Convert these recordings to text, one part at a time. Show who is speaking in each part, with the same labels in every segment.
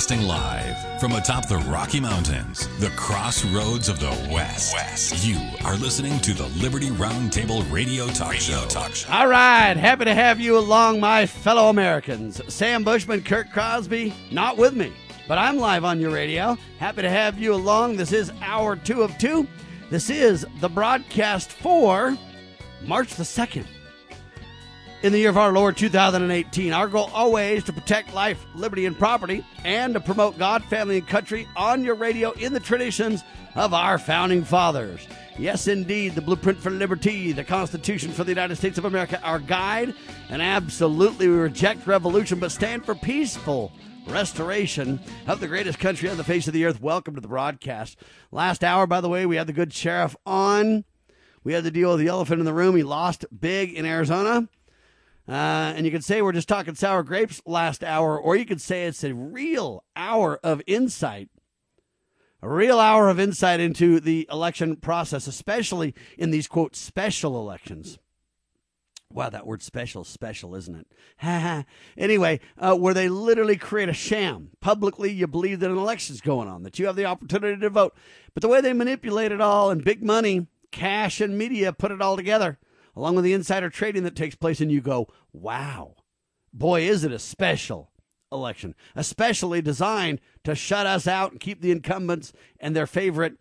Speaker 1: Broadcasting live from atop the Rocky Mountains, the crossroads of the West. You are listening to the Liberty Roundtable Radio Talk Show.
Speaker 2: All right, happy to have you along, my fellow Americans. Sam Bushman, Kirk Crosby, not with me, but I'm live on your radio. Happy to have you along. This is hour 2 of 2. This is the broadcast for March the 2nd. In the year of our Lord 2018, our goal always to protect life, liberty, and property, and to promote God, family, and country on your radio in the traditions of our founding fathers. Yes, indeed, the blueprint for liberty, the Constitution for the United States of America, our guide, and absolutely we reject revolution, but stand for peaceful restoration of the greatest country on the face of the earth. Welcome to the broadcast. Last hour, by the way, we had the good sheriff on. We had to deal with the elephant in the room. He lost big in Arizona. And you could say we're just talking sour grapes last hour, or you could say it's a real hour of insight. A real hour of insight into the election process, especially in these, quote, special elections. Wow, that word special, isn't it? Anyway, where they literally create a sham. Publicly, you believe that an election's going on, that you have the opportunity to vote. But the way they manipulate it all, and big money, cash, and media put it all together, along with the insider trading that takes place, and you go, wow, boy, is it a special election, especially designed to shut us out and keep the incumbents and their favorite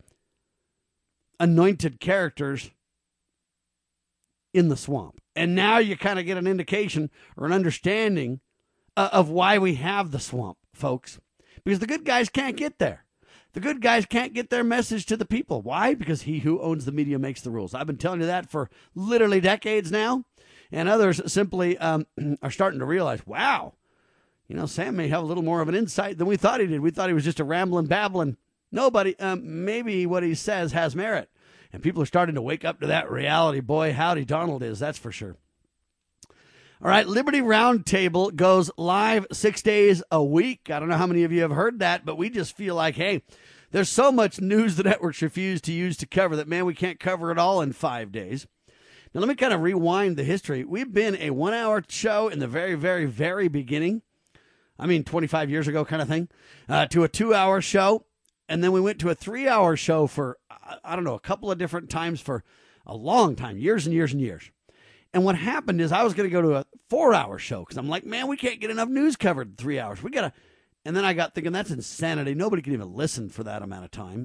Speaker 2: anointed characters in the swamp. And now you kind of get an indication or an understanding of why we have the swamp, folks, because the good guys can't get there. The good guys can't get their message to the people. Why? Because he who owns the media makes the rules. I've been telling you that for literally decades now. And others simply are starting to realize, wow, you know, Sam may have a little more of an insight than we thought he did. We thought he was just a rambling, babbling nobody. Maybe what he says has merit. And people are starting to wake up to that reality. Boy, howdy Donald is, that's for sure. All right, Liberty Roundtable goes live 6 days a week. I don't know how many of you have heard that, but we just feel like, hey, there's so much news the networks refuse to use to cover that, man, we can't cover it all in 5 days. Now, let me kind of rewind the history. We've been a 1-hour show in the very, very, very beginning. I mean, 25 years ago kind of thing, to a 2-hour show. And then we went to a 3-hour show for, I don't know, a couple of different times for a long time, years and years and years. And what happened is I was going to go to a 4-hour show because I'm like, man, we can't get enough news covered in 3 hours. We got to. And then I got thinking, that's insanity. Nobody can even listen for that amount of time.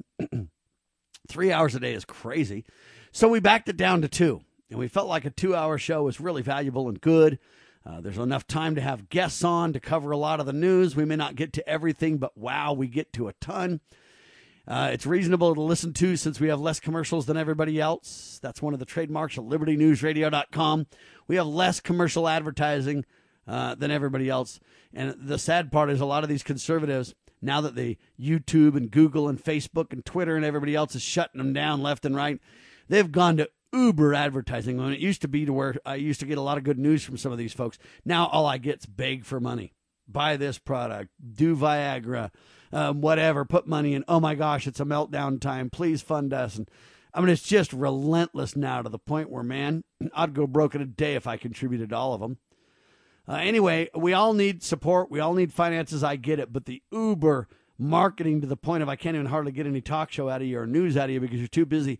Speaker 2: 3 hours a day is crazy. So we backed it down to 2. And we felt like a 2-hour show was really valuable and good. There's enough time to have guests on to cover a lot of the news. We may not get to everything, but wow, we get to a ton. It's reasonable to listen to since we have less commercials than everybody else. That's one of the trademarks of LibertyNewsRadio.com. We have less commercial advertising than everybody else. And the sad part is a lot of these conservatives, now that the YouTube and Google and Facebook and Twitter and everybody else is shutting them down left and right, they've gone to uber advertising. When it used to be to where I used to get a lot of good news from some of these folks, now all I get is beg for money. Buy this product, do Viagra, whatever, put money in. Oh my gosh, it's a meltdown time. Please fund us. And I mean, it's just relentless now to the point where, man, I'd go broke in a day if I contributed to all of them. Anyway, we all need support. We all need finances. I get it. But the uber marketing to the point of I can't even hardly get any talk show out of you or news out of you because you're too busy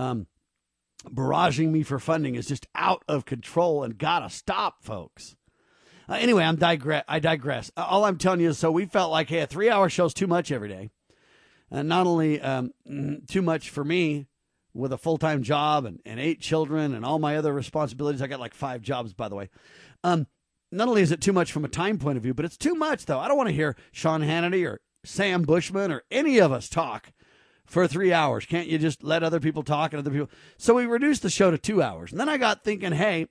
Speaker 2: barraging me for funding is just out of control and gotta stop, folks. Anyway, I digress. All I'm telling you is, so we felt like, hey, a 3-hour show is too much every day. And not only too much for me with a full-time job and 8 children and all my other responsibilities. I got like 5 jobs, by the way. Not only is it too much from a time point of view, but it's too much, though. I don't want to hear Sean Hannity or Sam Bushman or any of us talk for 3 hours. Can't you just let other people talk and other people? So we reduced the show to 2 hours. And then I got thinking, hey,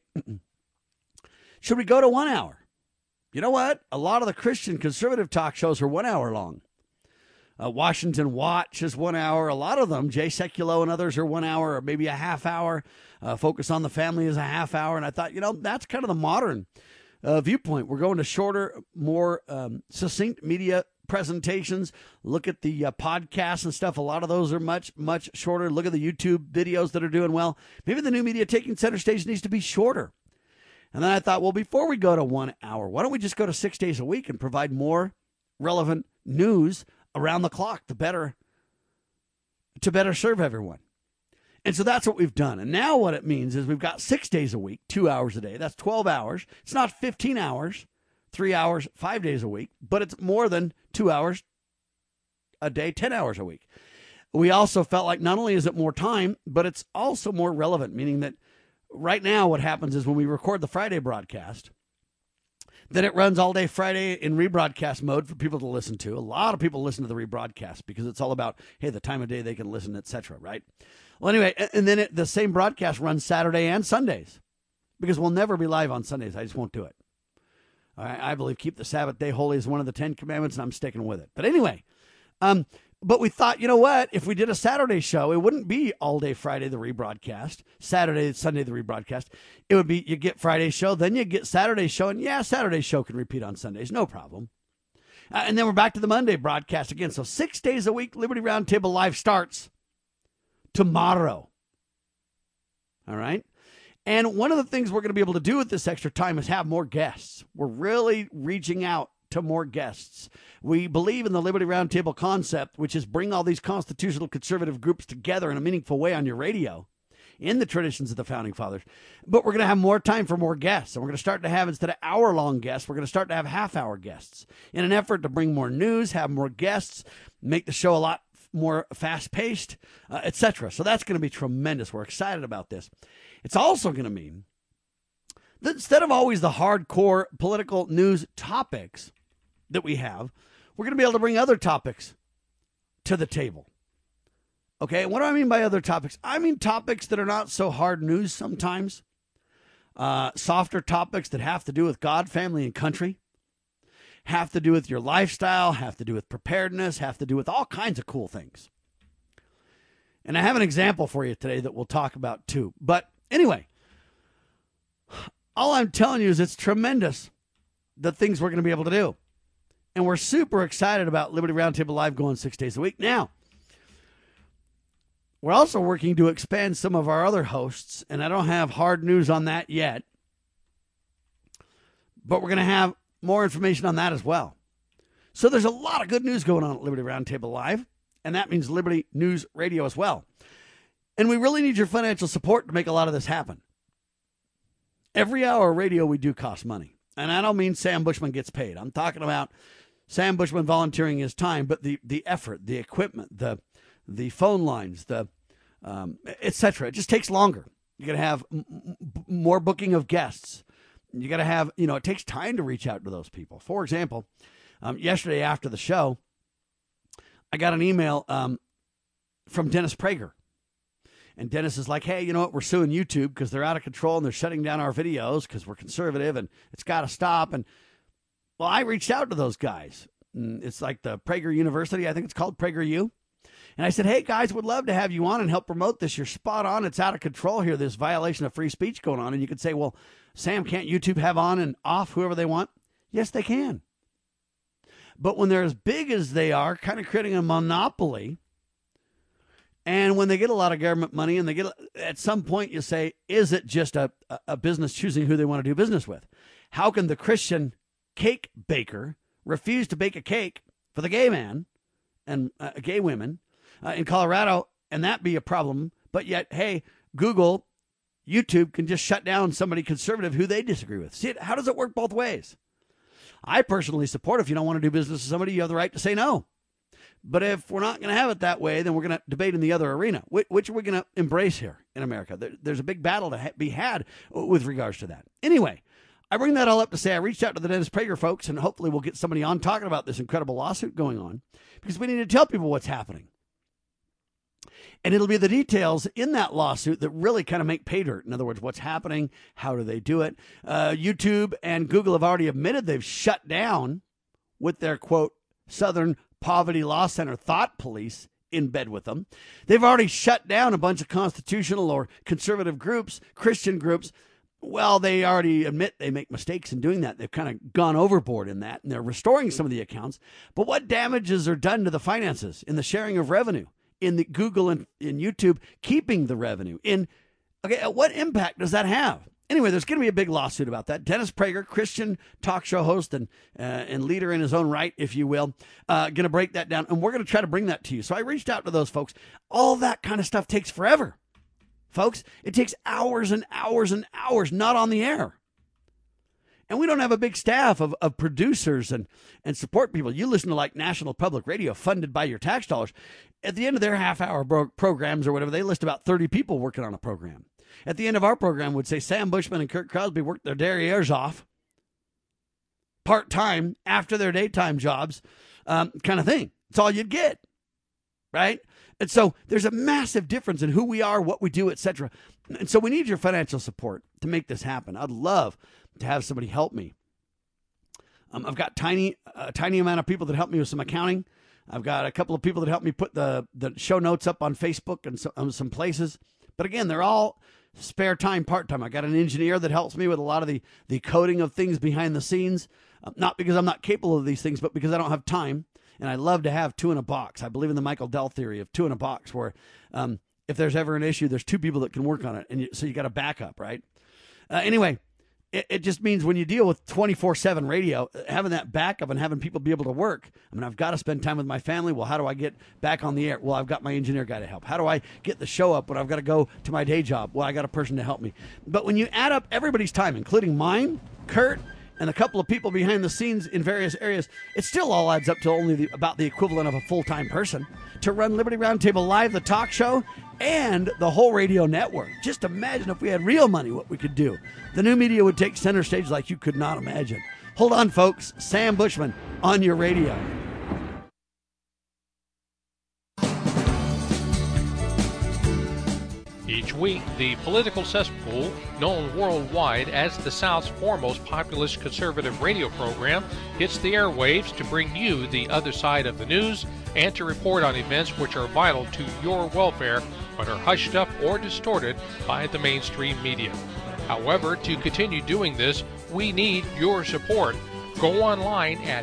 Speaker 2: should we go to 1 hour? You know what? A lot of the Christian conservative talk shows are 1 hour long. Washington Watch is 1 hour. A lot of them, Jay Sekulow and others, are 1 hour or maybe a half hour. Focus on the Family is a half hour. And I thought, you know, that's kind of the modern viewpoint. We're going to shorter, more succinct media presentations. Look at the podcasts and stuff. A lot of those are much, much shorter. Look at the YouTube videos that are doing well. Maybe the new media taking center stage needs to be shorter. And then I thought, well, before we go to 1 hour, why don't we just go to 6 days a week and provide more relevant news around the clock to better serve everyone. And so that's what we've done. And now what it means is we've got 6 days a week, 2 hours a day. That's 12 hours. It's not 15 hours, 3 hours, 5 days a week, but it's more than 2 hours a day, 10 hours a week. We also felt like not only is it more time, but it's also more relevant, meaning that right now what happens is when we record the Friday broadcast, then it runs all day Friday in rebroadcast mode for people to listen to. A lot of people listen to the rebroadcast because it's all about, hey, the time of day they can listen, etc., right? Well, anyway, and then the same broadcast runs Saturday and Sundays because we'll never be live on Sundays. I just won't do it. All right, I believe keep the Sabbath day holy is one of the 10 commandments, and I'm sticking with it. But anyway, but we thought, you know what? If we did a Saturday show, it wouldn't be all day Friday, the rebroadcast, Saturday, Sunday, the rebroadcast. It would be you get Friday's show, then you get Saturday's show, and yeah, Saturday's show can repeat on Sundays, no problem. And then we're back to the Monday broadcast again. So 6 days a week, Liberty Roundtable Live starts tomorrow. All right? And one of the things we're going to be able to do with this extra time is have more guests. We're really reaching out to more guests. We believe in the Liberty Roundtable concept, which is bring all these constitutional conservative groups together in a meaningful way on your radio in the traditions of the Founding Fathers. But we're going to have more time for more guests. And we're going to start to have, instead of hour-long guests, we're going to start to have half-hour guests in an effort to bring more news, have more guests, make the show a lot more fast-paced, etc. So that's going to be tremendous. We're excited about this. It's also going to mean that instead of always the hardcore political news topics that we have, we're going to be able to bring other topics to the table. Okay, what do I mean by other topics? I mean topics that are not so hard news sometimes. Softer topics that have to do with God, family, and country. Have to do with your lifestyle, have to do with preparedness, have to do with all kinds of cool things. And I have an example for you today that we'll talk about too. But anyway, all I'm telling you is it's tremendous the things we're going to be able to do. And we're super excited about Liberty Roundtable Live going 6 days a week. Now, we're also working to expand some of our other hosts, and I don't have hard news on that yet. But we're going to have more information on that as well. So there's a lot of good news going on at Liberty Roundtable Live, and that means Liberty News Radio as well. And we really need your financial support to make a lot of this happen. Every hour of radio we do costs money. And I don't mean Sam Bushman gets paid. I'm talking about Sam Bushman volunteering his time, but the effort, the equipment, the phone lines, etc. It just takes longer. You got to have more booking of guests. You got to have, it takes time to reach out to those people. For example, yesterday after the show, I got an email from Dennis Prager. And Dennis is like, hey, you know what? We're suing YouTube because they're out of control and they're shutting down our videos because we're conservative and it's got to stop. And well, I reached out to those guys. It's like the Prager University. I think it's called PragerU. And I said, hey, guys, would love to have you on and help promote this. You're spot on. It's out of control here. There's violation of free speech going on. And you could say, well, Sam, can't YouTube have on and off whoever they want? Yes, they can. But when they're as big as they are, kind of creating a monopoly, and when they get a lot of government money and they get, at some point you say, is it just a business choosing who they want to do business with? How can the Christian cake baker refuse to bake a cake for the gay man and gay women in Colorado and that be a problem? But yet, hey, Google, YouTube can just shut down somebody conservative who they disagree with. See, how does it work both ways? I personally support if you don't want to do business with somebody, you have the right to say no. But if we're not going to have it that way, then we're going to debate in the other arena. Which are we going to embrace here in America? There's a big battle to be had with regards to that. Anyway, I bring that all up to say I reached out to the Dennis Prager folks, and hopefully we'll get somebody on talking about this incredible lawsuit going on because we need to tell people what's happening. And it'll be the details in that lawsuit that really kind of make pay dirt. In other words, what's happening, how do they do it? YouTube and Google have already admitted they've shut down with their, quote, Southern Poverty Law Center thought police in bed with them. They've already shut down a bunch of constitutional or conservative groups, Christian groups. Well, they already admit they make mistakes in doing that. They've kind of gone overboard in that, and they're restoring some of the accounts. But what damages are done to the finances in the sharing of revenue, in the Google and in YouTube keeping the revenue? What impact does that have? Anyway, there's going to be a big lawsuit about that. Dennis Prager, Christian talk show host and leader in his own right, if you will, going to break that down. And we're going to try to bring that to you. So I reached out to those folks. All that kind of stuff takes forever, folks. It takes hours and hours and hours, not on the air. And we don't have a big staff of producers and support people. You listen to like National Public Radio funded by your tax dollars. At the end of their half-hour programs or whatever, they list about 30 people working on a program. At the end of our program would say Sam Bushman and Kurt Crosby worked their derrieres off part-time after their daytime jobs kind of thing. It's all you'd get, right? And so there's a massive difference in who we are, what we do, etc. And so we need your financial support to make this happen. I'd love to have somebody help me. I've got a tiny amount of people that help me with some accounting. I've got a couple of people that help me put the show notes up on Facebook and some places. But again, they're all spare time, part-time. I got an engineer that helps me with a lot of the coding of things behind the scenes. Not because I'm not capable of these things, but because I don't have time. And I love to have two in a box. I believe in the Michael Dell theory of two in a box, where if there's ever an issue, there's two people that can work on it. And so you got a backup, right? Anyway, it just means when you deal with 24/7 radio, having that backup and having people be able to work. I mean, I've got to spend time with my family. Well, how do I get back on the air? Well, I've got my engineer guy to help. How do I get the show up when I've got to go to my day job? Well, I got a person to help me. But when you add up everybody's time, including mine, Kurt, and a couple of people behind the scenes in various areas, it still all adds up to only about the equivalent of a full-time person to run Liberty Roundtable Live, the talk show, and the whole radio network. Just imagine if we had real money, what we could do. The new media would take center stage like you could not imagine. Hold on, folks. Sam Bushman on your radio.
Speaker 3: Each week, the Political Cesspool, known worldwide as the South's foremost populist conservative radio program, hits the airwaves to bring you the other side of the news and to report on events which are vital to your welfare but are hushed up or distorted by the mainstream media. However, to continue doing this, we need your support. Go online at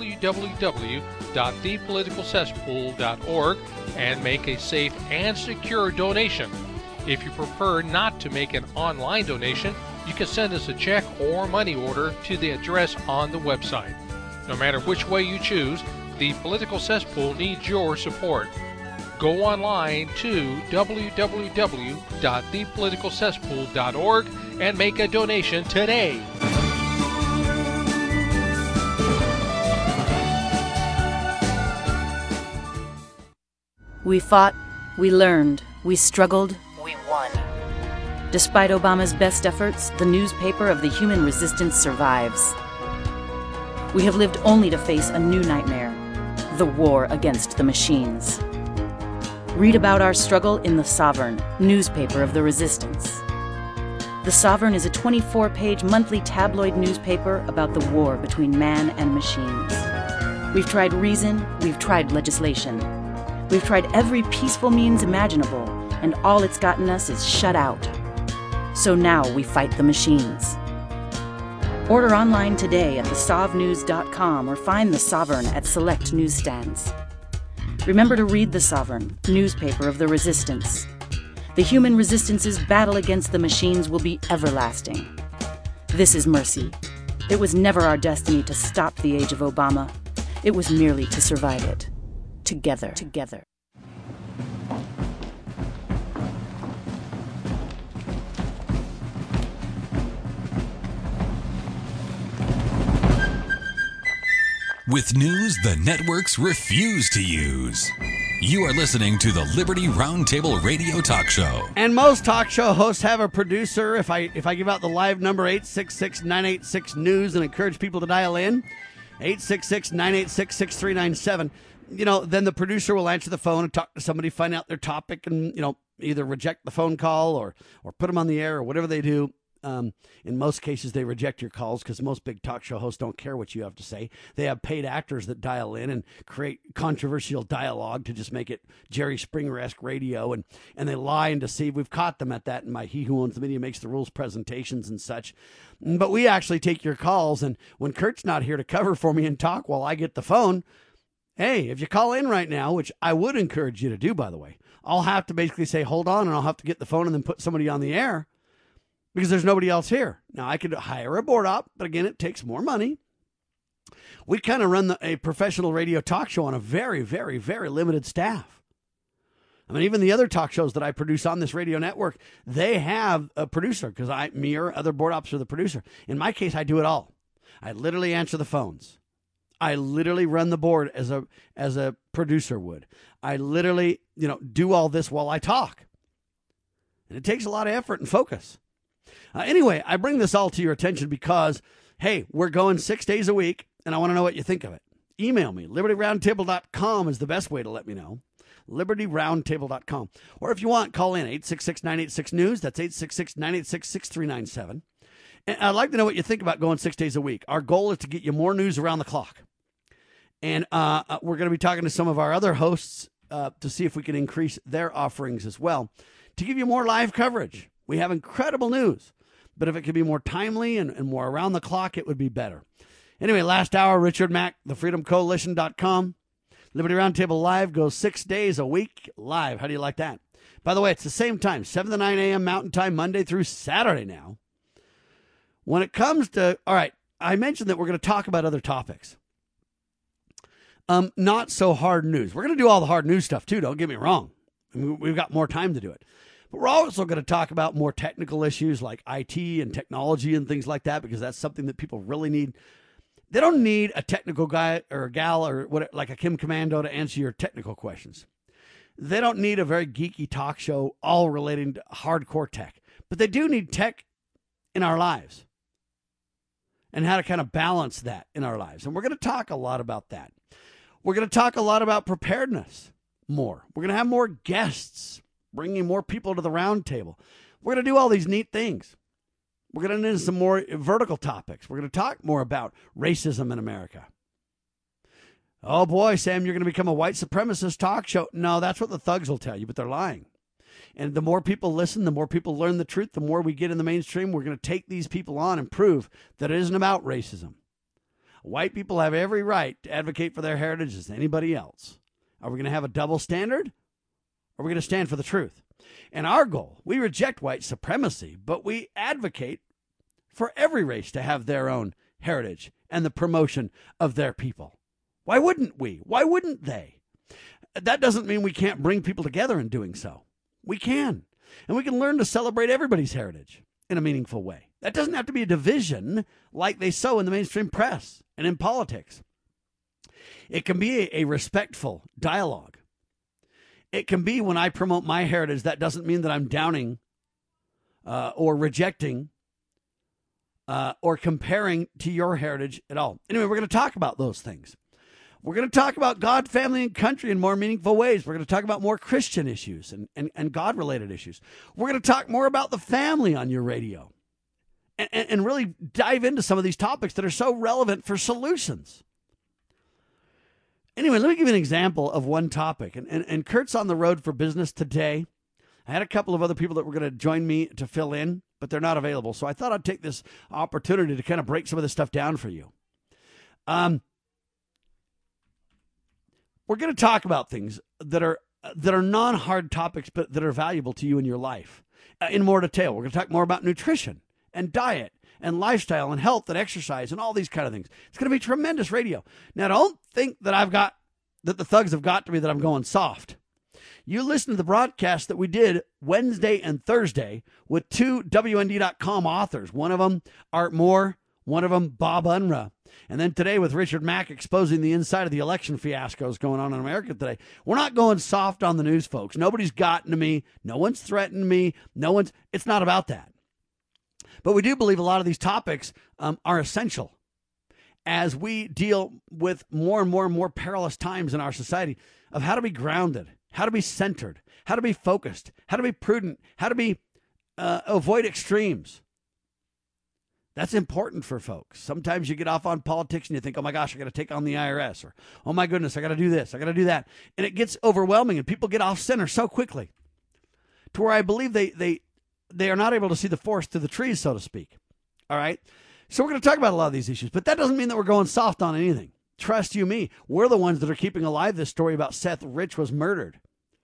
Speaker 3: www.thepoliticalcesspool.org and make a safe and secure donation. If you prefer not to make an online donation, you can send us a check or money order to the address on the website. No matter which way you choose, the Political Cesspool needs your support. Go online to www.thepoliticalcesspool.org and make a donation today.
Speaker 4: We fought, we learned, we struggled, we won. Despite Obama's best efforts, the newspaper of the human resistance survives. We have lived only to face a new nightmare, the war against the machines. Read about our struggle in The Sovereign, newspaper of the resistance. The Sovereign is a 24-page monthly tabloid newspaper about the war between man and machines. We've tried reason, we've tried legislation. We've tried every peaceful means imaginable, and all it's gotten us is shut out. So now we fight the machines. Order online today at thesovnews.com or find The Sovereign at select newsstands. Remember to read The Sovereign, newspaper of the resistance. The human resistance's battle against the machines will be everlasting. This is mercy. It was never our destiny to stop the age of Obama. It was merely to survive it. Together.
Speaker 1: With news the networks refuse to use. You are listening to the Liberty Roundtable Radio Talk Show.
Speaker 2: And most talk show hosts have a producer. If I give out the live number 866-986-NEWS and encourage people to dial in, 866-986-6397, then the producer will answer the phone and talk to somebody, find out their topic, and, either reject the phone call or put them on the air or whatever they do. In most cases, they reject your calls because most big talk show hosts don't care what you have to say. They have paid actors that dial in and create controversial dialogue to just make it Jerry Springer-esque radio, and they lie and deceive. We've caught them at that in my He Who Owns the Media Makes the Rules presentations and such. But we actually take your calls, and when Kurt's not here to cover for me and talk while I get the phone, hey, if you call in right now, which I would encourage you to do, by the way, I'll have to basically say, hold on, and I'll have to get the phone and then put somebody on the air. because there's nobody else here. Now, I could hire a board op, but again, it takes more money. We kind of run a professional radio talk show on a very, very, very limited staff. I mean, even the other talk shows that I produce on this radio network, they have a producer because me or other board ops are the producer. In my case, I do it all. I literally answer the phones. I literally run the board as a producer would. I literally, do all this while I talk. And it takes a lot of effort and focus. Anyway, I bring this all to your attention because, hey, we're going 6 days a week, and I want to know what you think of it. Email me. LibertyRoundtable.com is the best way to let me know. LibertyRoundtable.com. Or if you want, call in 866-986-NEWS. That's 866-986-6397. And I'd like to know what you think about going 6 days a week. Our goal is to get you more news around the clock. And we're going to be talking to some of our other hosts to see if we can increase their offerings as well to give you more live coverage. We have incredible news, but if it could be more timely and more around the clock, it would be better. Anyway, last hour, Richard Mack, thefreedomcoalition.com. Liberty Roundtable Live goes 6 days a week live. How do you like that? By the way, it's the same time, 7 to 9 a.m. Mountain Time, Monday through Saturday now. When it comes to, all right, I mentioned that we're going to talk about other topics. Not so hard news. We're going to do all the hard news stuff too, don't get me wrong. I mean, we've got more time to do it. But we're also going to talk about more technical issues like IT and technology and things like that, because that's something that people really need. They don't need a technical guy or a gal or what, like a Kim Commando to answer your technical questions. They don't need a very geeky talk show all relating to hardcore tech. But they do need tech in our lives and how to kind of balance that in our lives. And we're going to talk a lot about that. We're going to talk a lot about preparedness more. We're going to have more guests, bringing more people to the round table. We're going to do all these neat things. We're going to get into some more vertical topics. We're going to talk more about racism in America. Oh boy, Sam, you're going to become a white supremacist talk show. No, that's what the thugs will tell you, but they're lying. And the more people listen, the more people learn the truth, the more we get in the mainstream. We're going to take these people on and prove that it isn't about racism. White people have every right to advocate for their heritage as anybody else. Are we going to have a double standard? Or are we going to stand for the truth? And our goal, we reject white supremacy, but we advocate for every race to have their own heritage and the promotion of their people. Why wouldn't we? Why wouldn't they? That doesn't mean we can't bring people together in doing so. We can. And we can learn to celebrate everybody's heritage in a meaningful way. That doesn't have to be a division like they sow in the mainstream press and in politics. It can be a respectful dialogue. It can be when I promote my heritage, that doesn't mean that I'm downing or rejecting or comparing to your heritage at all. Anyway, we're going to talk about those things. We're going to talk about God, family, and country in more meaningful ways. We're going to talk about more Christian issues and God-related issues. We're going to talk more about the family on your radio and really dive into some of these topics that are so relevant for solutions. Anyway, let me give you an example of one topic. And Kurt's on the road for business today. I had a couple of other people that were going to join me to fill in, but they're not available. So I thought I'd take this opportunity to kind of break some of this stuff down for you. We're going to talk about things that are non-hard topics, but that are valuable to you in your life in more detail. We're going to talk more about nutrition and diet and lifestyle and health and exercise and all these kind of things. It's going to be tremendous radio. Now, don't think that that the thugs have got to me that I'm going soft. You listen to the broadcast that we did Wednesday and Thursday with two WND.com authors. One of them, Art Moore. One of them, Bob Unruh. And then today with Richard Mack exposing the inside of the election fiascos going on in America today. We're not going soft on the news, folks. Nobody's gotten to me. No one's threatened me. It's not about that. But we do believe a lot of these topics are essential as we deal with more and more and more perilous times in our society of how to be grounded, how to be centered, how to be focused, how to be prudent, how to be avoid extremes. That's important for folks. Sometimes you get off on politics and you think, oh my gosh, I got to take on the IRS, or oh my goodness, I got to do this, I got to do that. And it gets overwhelming and people get off center so quickly to where I believe they are not able to see the forest through the trees, so to speak. All right. So we're going to talk about a lot of these issues, but that doesn't mean that we're going soft on anything. Trust you me. We're the ones that are keeping alive this story about Seth Rich was murdered.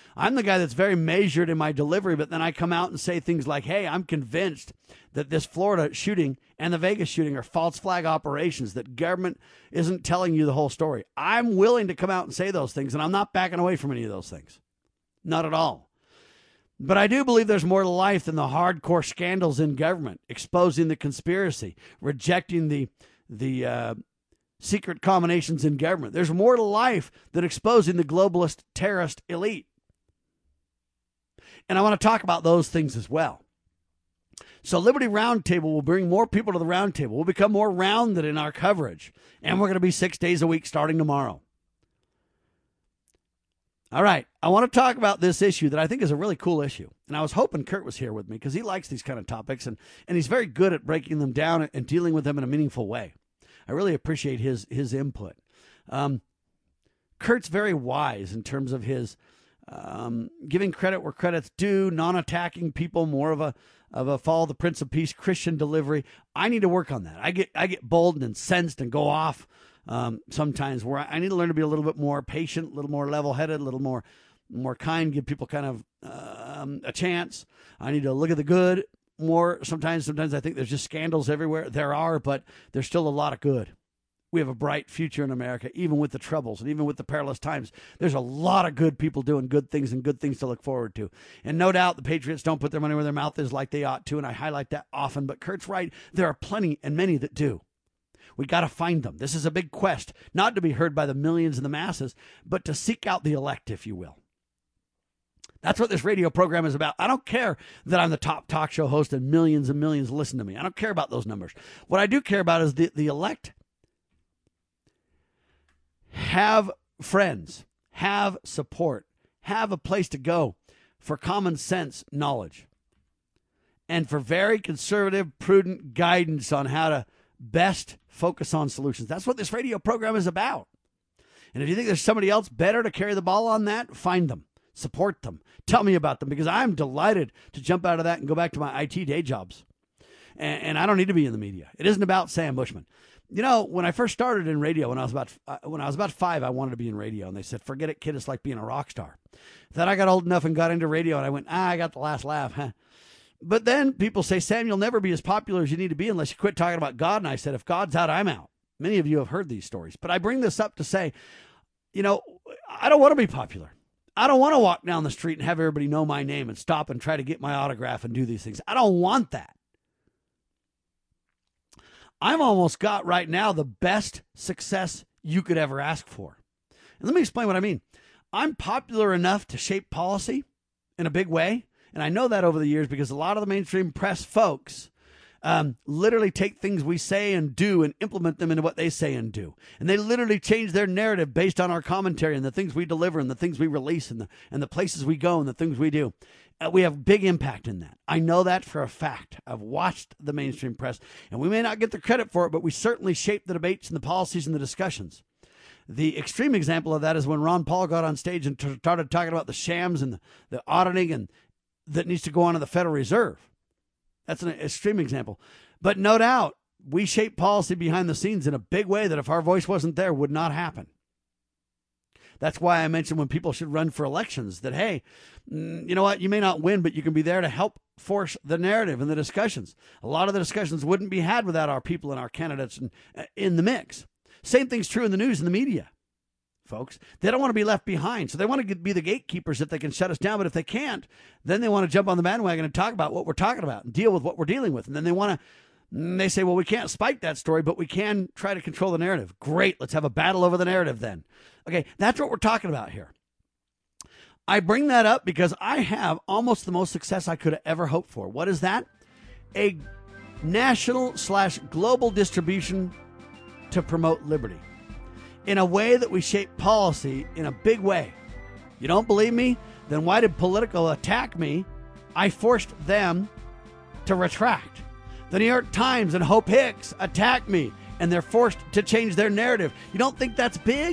Speaker 2: I'm the guy that's very measured in my delivery, but then I come out and say things like, hey, I'm convinced that this Florida shooting and the Vegas shooting are false flag operations, that government isn't telling you the whole story. I'm willing to come out and say those things, and I'm not backing away from any of those things. Not at all. But I do believe there's more to life than the hardcore scandals in government, exposing the conspiracy, rejecting the secret combinations in government. There's more to life than exposing the globalist terrorist elite. And I want to talk about those things as well. So Liberty Roundtable will bring more people to the roundtable. We'll become more rounded in our coverage. And we're going to be 6 days a week starting tomorrow. All right, I want to talk about this issue that I think is a really cool issue. And I was hoping Kurt was here with me because he likes these kind of topics, and he's very good at breaking them down and dealing with them in a meaningful way. I really appreciate his input. Kurt's very wise in terms of his giving credit where credit's due, non-attacking people, more of a follow the Prince of Peace Christian delivery. I need to work on that. I get bold and incensed and go off sometimes, where I need to learn to be a little bit more patient, a little more level-headed, a little more kind, give people kind of a chance. I need to look at the good more. Sometimes I think there's just scandals everywhere. There are, but there's still a lot of good. We have a bright future in America, even with the troubles and even with the perilous times. There's a lot of good people doing good things and good things to look forward to. And no doubt the Patriots don't put their money where their mouth is like they ought to, and I highlight that often. But Kurt's right. There are plenty and many that do. We got to find them. This is a big quest, not to be heard by the millions and the masses, but to seek out the elect, if you will. That's what this radio program is about. I don't care that I'm the top talk show host and millions listen to me. I don't care about those numbers. What I do care about is the elect have friends, have support, have a place to go for common sense knowledge, and for very conservative, prudent guidance on how to best focus on solutions. That's what this radio program is about. And if you think there's somebody else better to carry the ball on that, find them, support them, tell me about them, because I'm delighted to jump out of that and go back to my IT day jobs. And I don't need to be in the media. It isn't about Sam Bushman. You know, when I first started in radio, when I was about 5, I wanted to be in radio, and they said, "Forget it, kid. It's like being a rock star." Then I got old enough and got into radio, and I went, I got the last laugh, huh? But then people say, "Sam, you'll never be as popular as you need to be unless you quit talking about God." And I said, if God's out, I'm out. Many of you have heard these stories, but I bring this up to say, you know, I don't want to be popular. I don't want to walk down the street and have everybody know my name and stop and try to get my autograph and do these things. I don't want that. I've almost got right now the best success you could ever ask for. And let me explain what I mean. I'm popular enough to shape policy in a big way. And I know that over the years because a lot of the mainstream press folks literally take things we say and do and implement them into what they say and do. And they literally change their narrative based on our commentary and the things we deliver and the things we release and the places we go and the things we do. We have big impact in that. I know that for a fact. I've watched the mainstream press, and we may not get the credit for it, but we certainly shape the debates and the policies and the discussions. The extreme example of that is when Ron Paul got on stage and started talking about the shams and the auditing and that needs to go on to the Federal Reserve. That's an extreme example. But no doubt, we shape policy behind the scenes in a big way that if our voice wasn't there, would not happen. That's why I mentioned when people should run for elections that, hey, you know what? You may not win, but you can be there to help force the narrative and the discussions. A lot of the discussions wouldn't be had without our people and our candidates in the mix. Same thing's true in the news and the media, folks. They don't want to be left behind. So they want to be the gatekeepers if they can shut us down. But if they can't, then they want to jump on the bandwagon and talk about what we're talking about and deal with what we're dealing with. And then they say, well, we can't spike that story, but we can try to control the narrative. Great. Let's have a battle over the narrative then. Okay, that's what we're talking about here. I bring that up because I have almost the most success I could have ever hoped for. What is that? A national/global distribution to promote liberty in a way that we shape policy in a big way. You don't believe me? Then why did Politico attack me? I forced them to retract. The New York Times and Hope Hicks attacked me, and they're forced to change their narrative. You don't think that's big?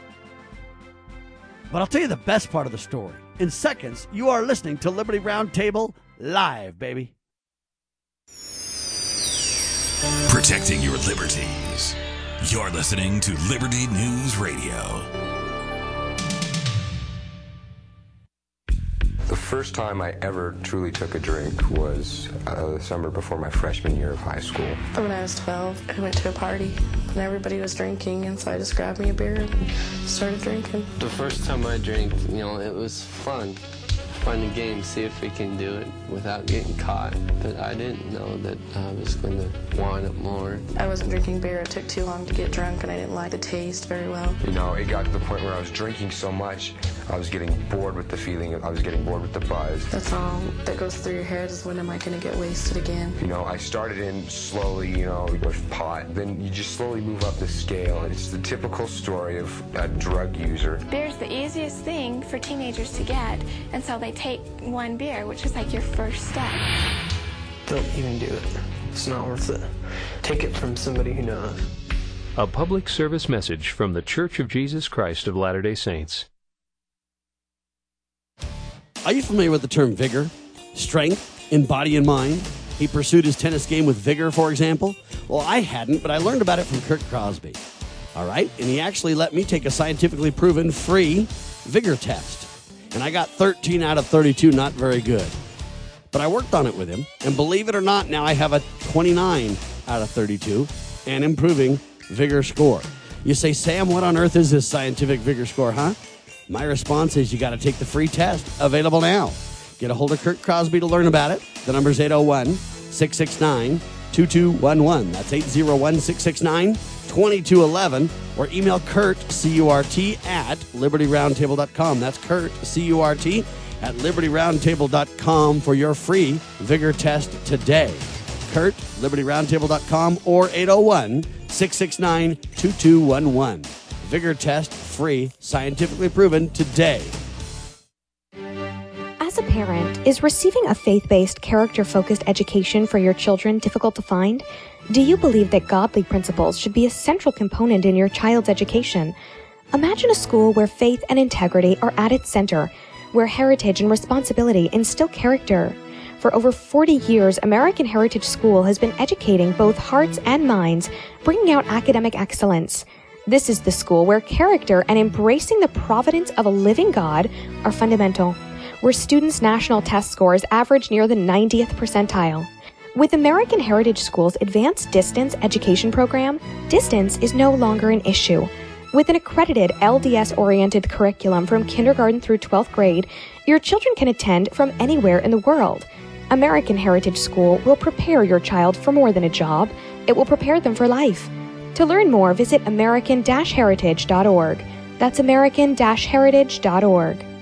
Speaker 2: But I'll tell you the best part of the story. In seconds, you are listening to Liberty Roundtable live, baby.
Speaker 1: Protecting your liberties. You're listening to Liberty News Radio.
Speaker 5: first time I ever truly took a drink was the summer before my freshman year of high school.
Speaker 6: When I was 12, I went to a party and everybody was drinking, and so I just grabbed me a beer and started drinking.
Speaker 7: The first time I drank, it was fun. Fun and game, see if we can do it without getting caught. But I didn't know that I was going to want it more.
Speaker 6: I wasn't drinking beer. It took too long to get drunk, and I didn't like the taste very well.
Speaker 5: It got to the point where I was drinking so much, I was getting bored with the feeling. I was getting bored with the buzz.
Speaker 6: That's all that goes through your head is, when am I going to get wasted again?
Speaker 5: I started in slowly, with pot. Then you just slowly move up the scale. It's the typical story of a drug user.
Speaker 8: Beer's the easiest thing for teenagers to get, and so they take one beer, which is like your first step.
Speaker 7: Don't even do it. It's not worth it. Take it from somebody who knows.
Speaker 9: A public service message from The Church of Jesus Christ of Latter-day Saints.
Speaker 2: Are you familiar with the term vigor, strength in body and mind? He pursued his tennis game with vigor, for example. Well, I hadn't, but I learned about it from Kurt Crosby. All right? And he actually let me take a scientifically proven free vigor test. And I got 13 out of 32, not very good. But I worked on it with him, and believe it or not, now I have a 29 out of 32 and improving vigor score. You say, Sam, what on earth is this scientific vigor score, huh? My response is you got to take the free test, available now. Get a hold of Kurt Crosby to learn about it. The number's 801-669-2211. That's 801-669-2211. Or email Kurt, C-U-R-T, at LibertyRoundtable.com. That's Kurt, C-U-R-T, at LibertyRoundtable.com for your free vigor test today. Kurt, LibertyRoundtable.com, or 801-669-2211. Vigor test, free, scientifically proven today.
Speaker 10: As a parent, is receiving a faith-based, character-focused education for your children difficult to find? Do you believe that godly principles should be a central component in your child's education? Imagine a school where faith and integrity are at its center, where heritage and responsibility instill character. For over 40 years, American Heritage School has been educating both hearts and minds, bringing out academic excellence. This is the school where character and embracing the providence of a living God are fundamental, where students' national test scores average near the 90th percentile. With American Heritage School's advanced distance education program, distance is no longer an issue. With an accredited LDS-oriented curriculum from kindergarten through 12th grade, your children can attend from anywhere in the world. American Heritage School will prepare your child for more than a job. It will prepare them for life. To learn more, visit American-Heritage.org. That's American-Heritage.org.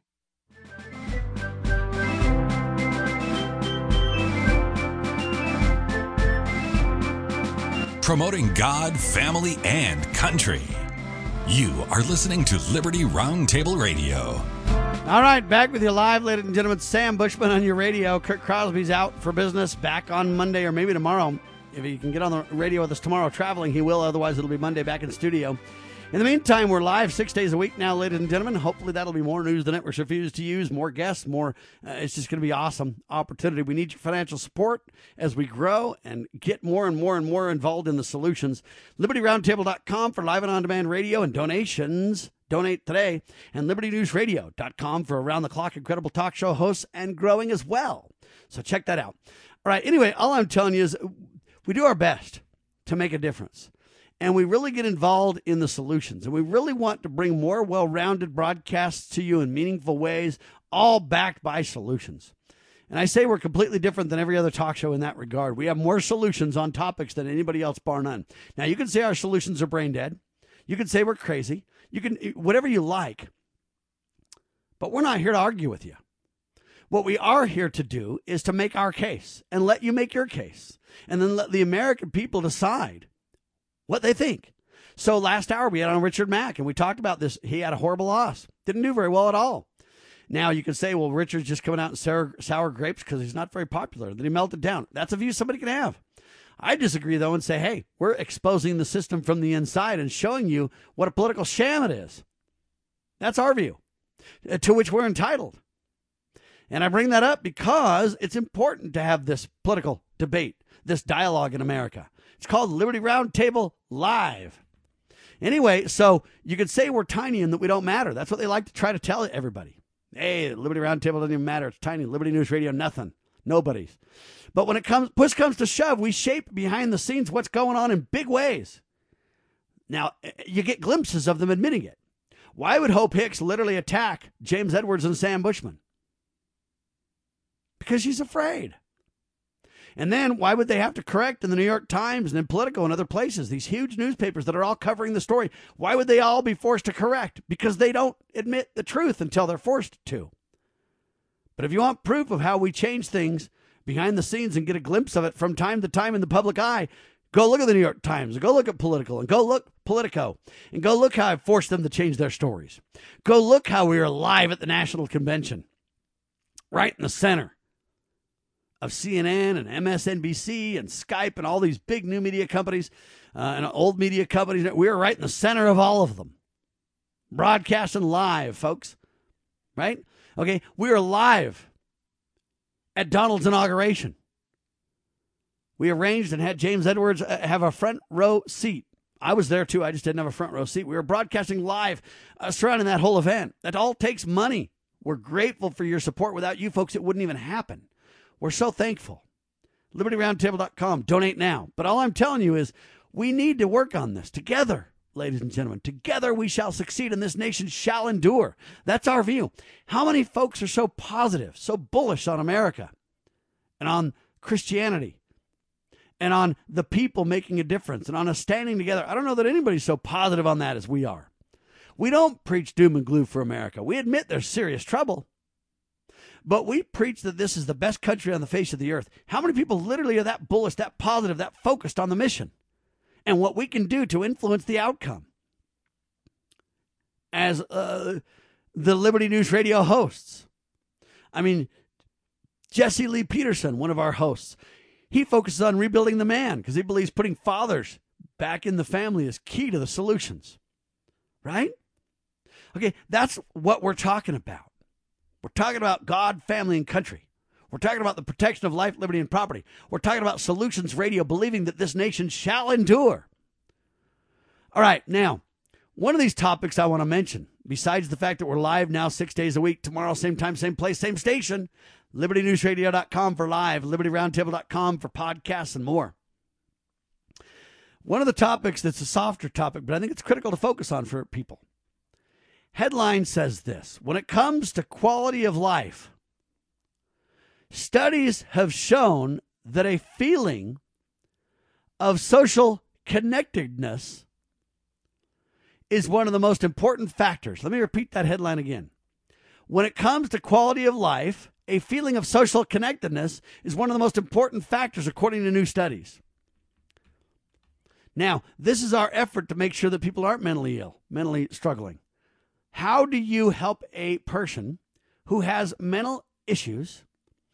Speaker 1: Promoting God, family, and country. You are listening to Liberty Roundtable Radio.
Speaker 2: All right, back with you live, ladies and gentlemen. Sam Bushman on your radio. Kurt Crosby's out for business, back on Monday or maybe tomorrow. If he can get on the radio with us tomorrow traveling, he will. Otherwise, it'll be Monday back in studio. In the meantime, we're live 6 days a week now, ladies and gentlemen. Hopefully, that'll be more news the networks refuse to use, more guests, more. It's just going to be awesome opportunity. We need your financial support as we grow and get more and more and more involved in the solutions. LibertyRoundtable.com for live and on-demand radio and donations. Donate today. And LibertyNewsRadio.com for around-the-clock incredible talk show hosts and growing as well. So check that out. All right, anyway, all I'm telling you is we do our best to make a difference. And we really get involved in the solutions. And we really want to bring more well-rounded broadcasts to you in meaningful ways, all backed by solutions. And I say we're completely different than every other talk show in that regard. We have more solutions on topics than anybody else, bar none. Now, you can say our solutions are brain dead. You can say we're crazy. You can, whatever you like. But we're not here to argue with you. What we are here to do is to make our case and let you make your case. And then let the American people decide what they think. So last hour we had on Richard Mack, and we talked about this. He had a horrible loss. Didn't do very well at all. Now you can say, well, Richard's just coming out in sour grapes because he's not very popular. Then he melted down. That's a view somebody can have. I disagree, though, and say, hey, we're exposing the system from the inside and showing you what a political sham it is. That's our view, to which we're entitled. And I bring that up because it's important to have this political debate, this dialogue in America. It's called Liberty Roundtable Live. Anyway, so you could say we're tiny and that we don't matter. That's what they like to try to tell everybody. Hey, Liberty Roundtable doesn't even matter. It's tiny. Liberty News Radio, nothing. Nobody's. But when push comes to shove, we shape behind the scenes what's going on in big ways. Now, you get glimpses of them admitting it. Why would Hope Hicks literally attack James Edwards and Sam Bushman? Because she's afraid. And then why would they have to correct in the New York Times and in Politico and other places, these huge newspapers that are all covering the story? Why would they all be forced to correct? Because they don't admit the truth until they're forced to. But if you want proof of how we change things behind the scenes and get a glimpse of it from time to time in the public eye, go look at the New York Times, and go look at Politico, and go look Politico, and go look how I forced them to change their stories. Go look how we were live at the National Convention, right in the center of CNN and MSNBC and Skype and all these big new media companies and old media companies. We were right in the center of all of them. Broadcasting live, folks. Right? Okay, we were live at Donald's inauguration. We arranged and had James Edwards have a front row seat. I was there too. I just didn't have a front row seat. We were broadcasting live surrounding that whole event. That all takes money. We're grateful for your support. Without you folks, it wouldn't even happen. We're so thankful. LibertyRoundtable.com. Donate now. But all I'm telling you is we need to work on this together, ladies and gentlemen. Together we shall succeed and this nation shall endure. That's our view. How many folks are so positive, so bullish on America and on Christianity and on the people making a difference and on us standing together? I don't know that anybody's so positive on that as we are. We don't preach doom and gloom for America. We admit there's serious trouble. But we preach that this is the best country on the face of the earth. How many people literally are that bullish, that positive, that focused on the mission and what we can do to influence the outcome? As the Liberty News Radio hosts. I mean, Jesse Lee Peterson, one of our hosts, he focuses on rebuilding the man because he believes putting fathers back in the family is key to the solutions. Right? Okay, that's what we're talking about. We're talking about God, family, and country. We're talking about the protection of life, liberty, and property. We're talking about Solutions Radio, believing that this nation shall endure. All right, now, one of these topics I want to mention, besides the fact that we're live now 6 days a week, tomorrow, same time, same place, same station, LibertyNewsRadio.com for live, LibertyRoundtable.com for podcasts and more. One of the topics that's a softer topic, but I think it's critical to focus on for people. Headline says this: when it comes to quality of life, studies have shown that a feeling of social connectedness is one of the most important factors. Let me repeat that headline again. When it comes to quality of life, a feeling of social connectedness is one of the most important factors according to new studies. Now, this is our effort to make sure that people aren't mentally ill, mentally struggling. How do you help a person who has mental issues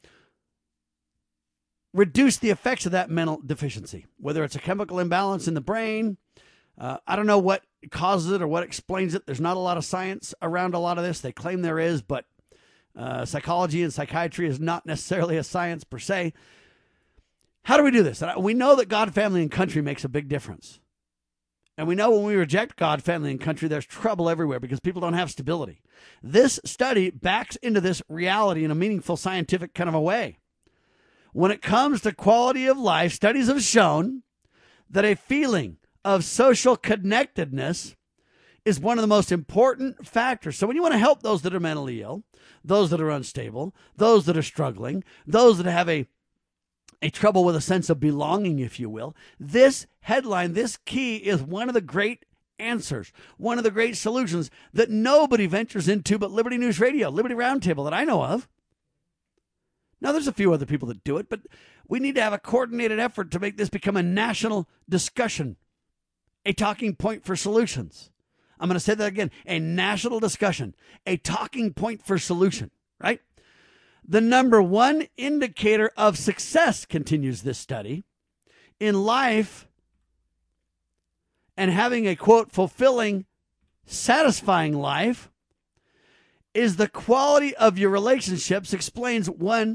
Speaker 2: reduce the effects of that mental deficiency? Whether it's a chemical imbalance in the brain, I don't know what causes it or what explains it. There's not a lot of science around a lot of this. They claim there is, but psychology and psychiatry is not necessarily a science per se. How do we do this? We know that God, family, and country makes a big difference. And we know when we reject God, family, and country, there's trouble everywhere because people don't have stability. This study backs into this reality in a meaningful scientific kind of a way. When it comes to quality of life, studies have shown that a feeling of social connectedness is one of the most important factors. So when you want to help those that are mentally ill, those that are unstable, those that are struggling, those that have a trouble with a sense of belonging, if you will, this headline, this key is one of the great answers, one of the great solutions that nobody ventures into but Liberty News Radio, Liberty Roundtable that I know of. Now, there's a few other people that do it, but we need to have a coordinated effort to make this become a national discussion, a talking point for solutions. I'm going to say that again, a national discussion, a talking point for solution, right? The number one indicator of success, continues this study, in life and having a, quote, fulfilling, satisfying life is the quality of your relationships, explains one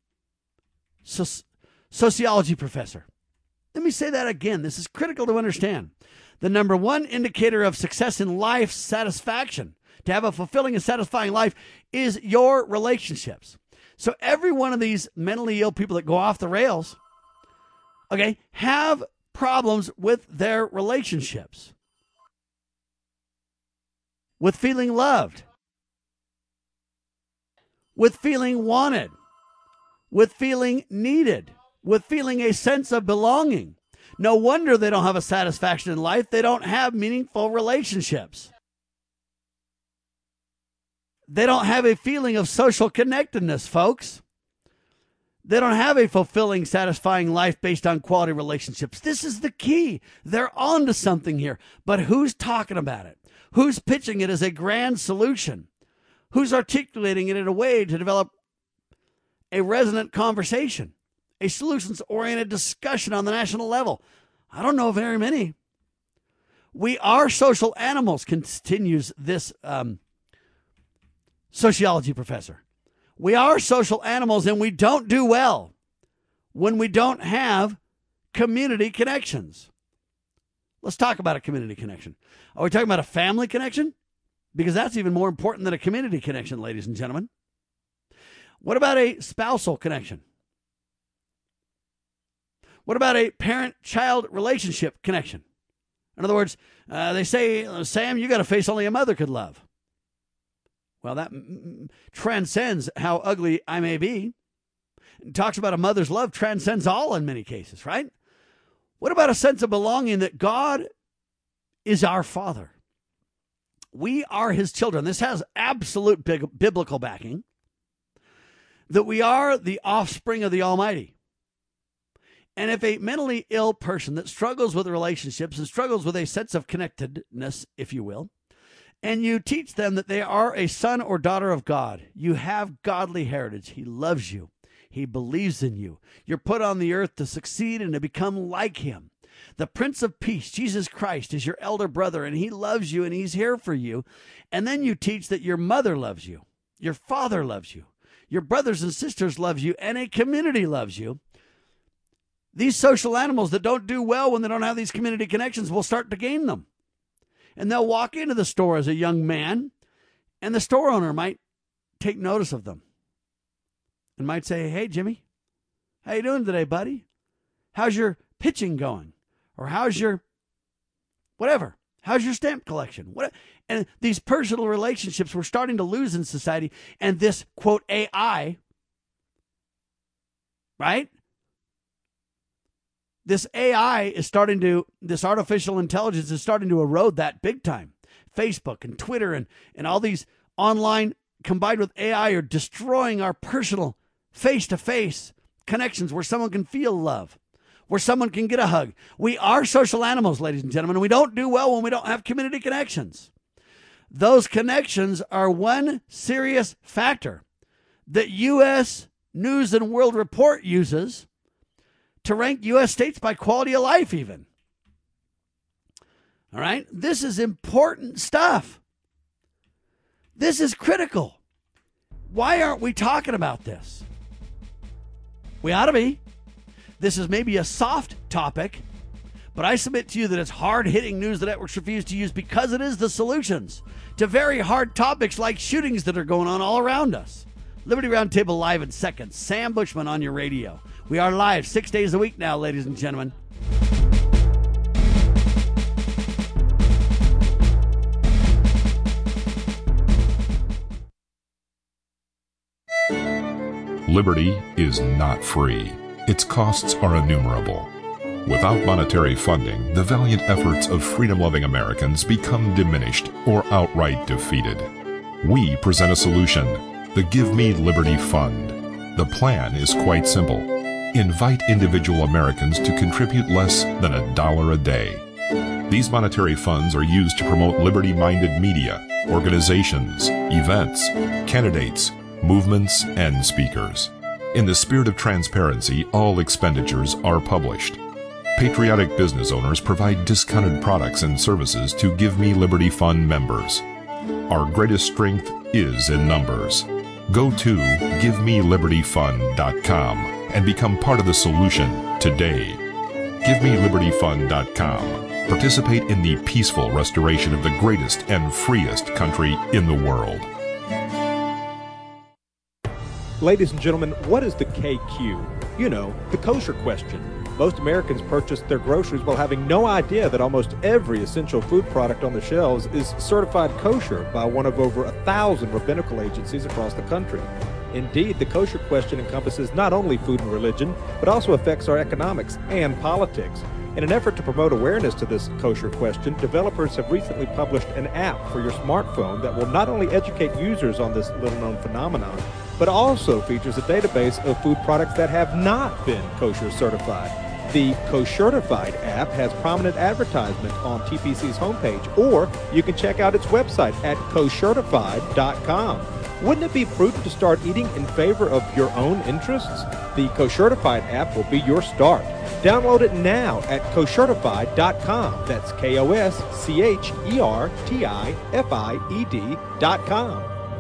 Speaker 2: sociology professor. Let me say that again. This is critical to understand. The number one indicator of success in life satisfaction, to have a fulfilling and satisfying life is your relationships. So every one of these mentally ill people that go off the rails, okay, have problems with their relationships, with feeling loved, with feeling wanted, with feeling needed, with feeling a sense of belonging. No wonder they don't have a satisfaction in life. They don't have meaningful relationships. They don't have a feeling of social connectedness, folks. They don't have a fulfilling, satisfying life based on quality relationships. This is the key. They're on to something here. But who's talking about it? Who's pitching it as a grand solution? Who's articulating it in a way to develop a resonant conversation, a solutions-oriented discussion on the national level? I don't know very many. We are social animals, continues this sociology professor. We are social animals, and we don't do well when we don't have community connections. Let's talk about a community connection. Are we talking about a family connection? Because that's even more important than a community connection, ladies and gentlemen. What about a spousal connection? What about a parent-child relationship connection? In other words, they say, Sam, you got a face only a mother could love. Well, that transcends how ugly I may be. It talks about a mother's love transcends all in many cases, right? What about a sense of belonging that God is our Father? We are his children. This has absolute biblical backing. That we are the offspring of the Almighty. And if a mentally ill person that struggles with relationships and struggles with a sense of connectedness, if you will, and you teach them that they are a son or daughter of God, you have godly heritage. He loves you. He believes in you. You're put on the earth to succeed and to become like him. The Prince of Peace, Jesus Christ, is your elder brother, and he loves you, and he's here for you. And then you teach that your mother loves you, your father loves you, your brothers and sisters love you, and a community loves you. These social animals that don't do well when they don't have these community connections will start to gain them. And they'll walk into the store as a young man, and the store owner might take notice of them and might say, hey, Jimmy, how you doing today, buddy? How's your pitching going? Or how's your whatever? How's your stamp collection? And these personal relationships we're starting to lose in society. And this, quote, AI, right? This AI is this artificial intelligence is starting to erode that big time. Facebook and Twitter and all these online combined with AI are destroying our personal face-to-face connections where someone can feel love, where someone can get a hug. We are social animals, ladies and gentlemen, and we don't do well when we don't have community connections. Those connections are one serious factor that U.S. News and World Report uses to rank U.S. states by quality of life even. All right? This is important stuff. This is critical. Why aren't we talking about this? We ought to be. This is maybe a soft topic, but I submit to you that it's hard-hitting news the networks refuse to use because it is the solutions to very hard topics like shootings that are going on all around us. Liberty Roundtable live in seconds. Sam Bushman on your radio. We are live 6 days a week now, ladies and gentlemen.
Speaker 11: Liberty is not free. Its costs are innumerable. Without monetary funding, the valiant efforts of freedom-loving Americans become diminished or outright defeated. We present a solution, the Give Me Liberty Fund. The plan is quite simple. Invite individual Americans to contribute less than $1 a day. These monetary funds are used to promote liberty-minded media, organizations, events, candidates, movements, and speakers. In the spirit of transparency, all expenditures are published. Patriotic business owners provide discounted products and services to Give Me Liberty Fund members. Our greatest strength is in numbers. Go to GiveMeLibertyFund.com and become part of the solution today. GiveMeLibertyFund.com. Participate in the peaceful restoration of the greatest and freest country in the world.
Speaker 12: Ladies and gentlemen, what is the KQ? You know, the kosher question. Most Americans purchase their groceries while having no idea that almost every essential food product on the shelves is certified kosher by one of over 1,000 rabbinical agencies across the country. Indeed, the kosher question encompasses not only food and religion, but also affects our economics and politics. In an effort to promote awareness to this kosher question, developers have recently published an app for your smartphone that will not only educate users on this little-known phenomenon, but also features a database of food products that have not been kosher certified. The Koshertified app has prominent advertisement on TPC's homepage, or you can check out its website at koshertified.com. Wouldn't it be prudent to start eating in favor of your own interests? The Koshertified app will be your start. Download it now at koshertified.com. That's KOSCHERTIFIED.com.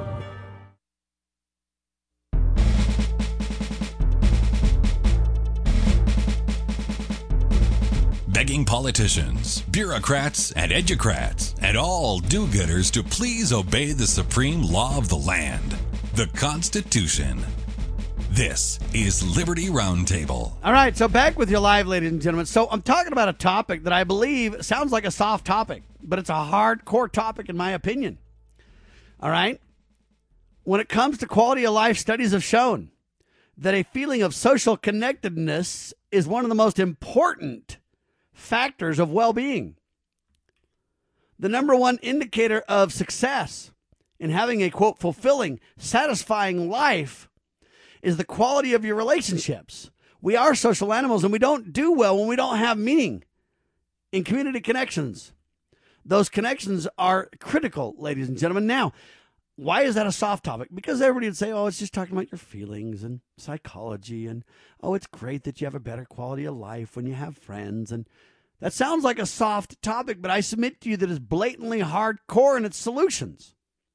Speaker 1: Begging politicians, bureaucrats, and educrats, and all do-gooders to please obey the supreme law of the land, the Constitution. This is Liberty Roundtable.
Speaker 2: All right, so back with you live, ladies and gentlemen. So I'm talking about a topic that I believe sounds like a soft topic, but it's a hardcore topic in my opinion. All right? When it comes to quality of life, studies have shown that a feeling of social connectedness is one of the most important factors of well-being. The number one indicator of success in having a, quote, fulfilling, satisfying life is the quality of your relationships. We are social animals, and we don't do well when we don't have meaning in community connections. Those connections are critical, ladies and gentlemen. Now, why is that a soft topic? Because everybody would say, oh, it's just talking about your feelings and psychology, and, oh, it's great that you have a better quality of life when you have friends. And that sounds like a soft topic, but I submit to you that it's blatantly hardcore in its solutions.